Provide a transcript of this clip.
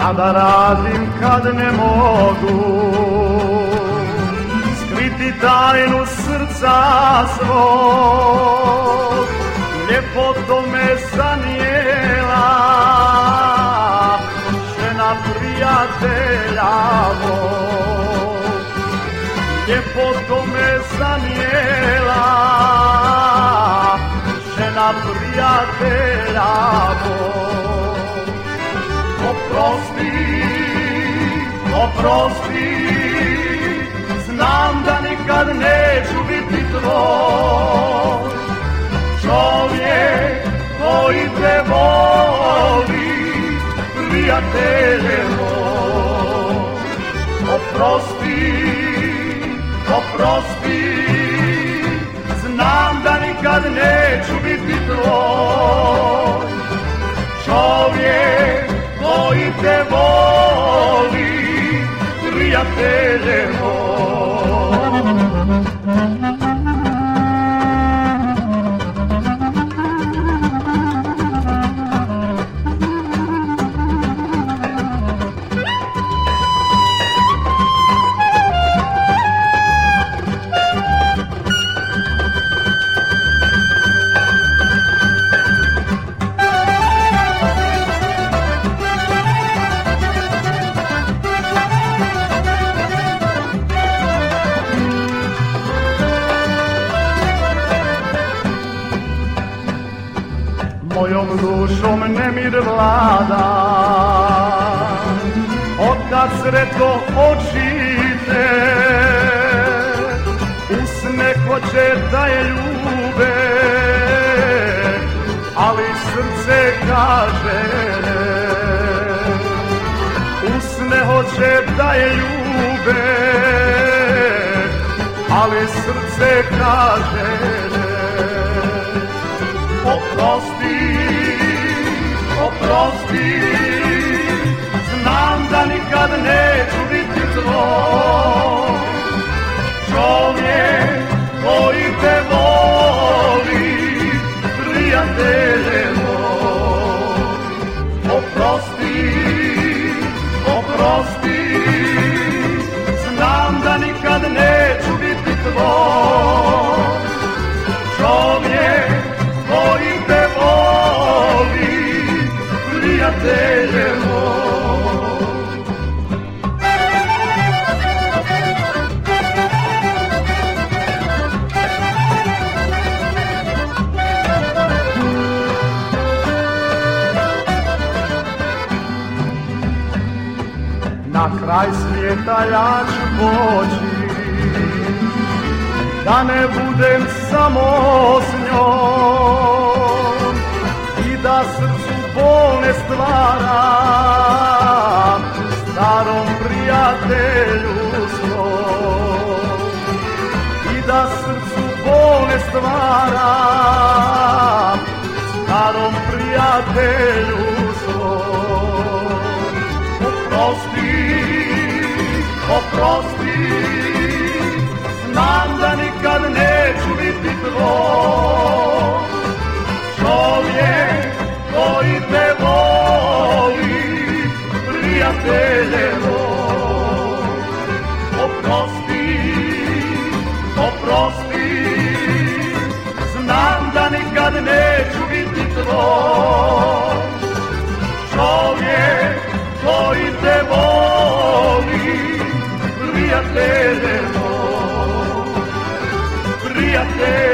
da radim kad ne mogu skriti tajnu srca svog, ljepoto me zanijela žena prijatelja mog, ljepoto me zanijela žena prijatelja mog. Oprosti, oprosti, znam da nikad neću biti tvoj, čovjek koji te voli, prijatelje moj. Oprosti, oprosti, znam da nikad neću biti tvoj, čovjek koji te voli, prijatelje moj. Mojom dušom nemir vlada, otkad sretno oči te, usne hoće da je ljube, ali srce kaže ne. Usne hoće da je ljube, ali srce kaže ne. Oprosti, oprosti, znam da nikad neću biti tvoj, čovjek koji te voli, prijatelje moj. Oprosti, oprosti, znam da nikad neću biti tvoj, čovjek koji te voli, prijatelje moj. Na kraj svijeta ja ću poći, da ne budem samo s njom i da srcu bol ne stvaram starom prijatelju svom, i da srcu bol ne stvaram starom prijatelju svom. Oprosti, oprosti, znam da nikad neću biti tvoj, čovjek koji te voli, prijatelje moj. Oprosti, oprosti, znam da nikad neću biti tvoj, čovjek koji te voli, prijatelje moj, prijatelje.